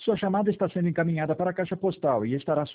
Sua chamada está sendo encaminhada para a caixa postal e estará